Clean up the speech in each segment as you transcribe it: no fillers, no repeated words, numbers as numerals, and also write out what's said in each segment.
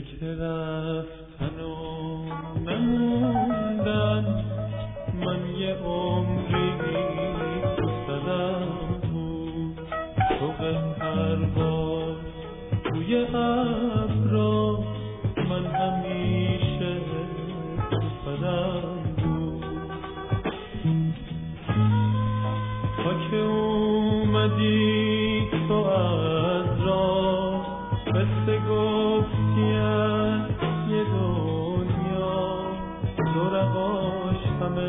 که رفتن و نموندن، من یه عمری تو سرم بود، شوق پرواز توی ابرا، من همیشه تو سرم بود. تا که اومدی تو از راه، قصه گفتی از یه دنیا، دورقاش همه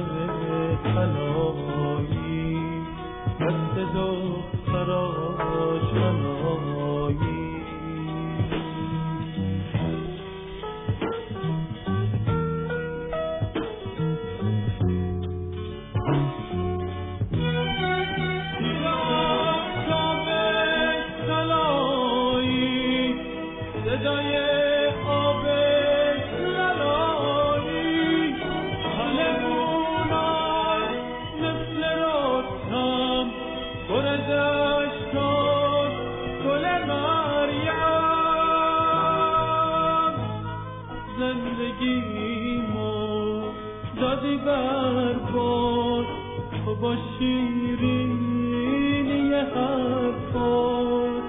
طلایی، دست دختراش منایی. صدای آب لالایی، حالمونای مثل رستم، پر از اشکان گل مریم. زندگیمو دادی برباد، تو با شیرینی حرفات،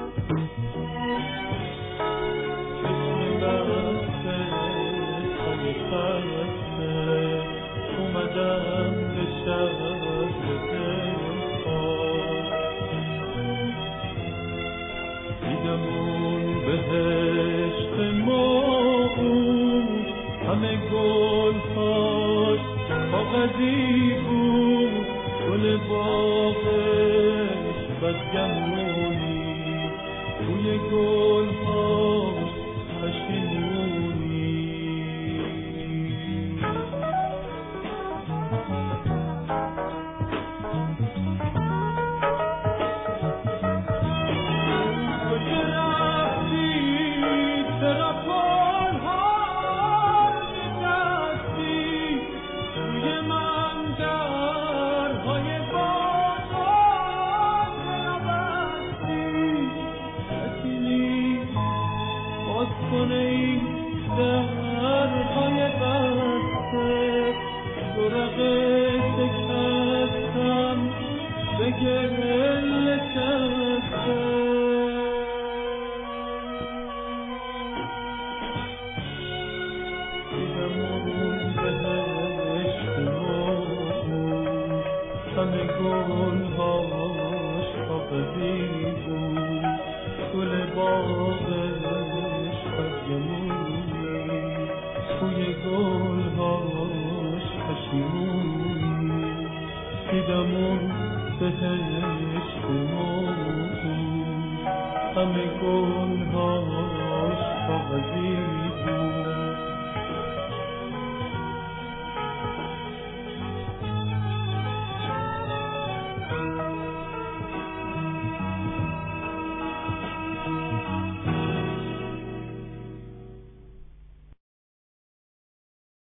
اومدم به شهر دلخواه، دیدم اون بهشت موعود، همه گل‌هاش کاغذی بود، گل باغش بدگمونی، توی گل‌هاش پشیمونی. کنه این درهای بسته، دورقه شکستم به گل شسته. دیدم اون بهشت موعود، همه گل‌هاش کاغذی بود، گل باغش بدگمونی، توی گل‌هاش پشیمونی. دیدم اون بهشت موعود، همه گل‌هاش کاغذی بود،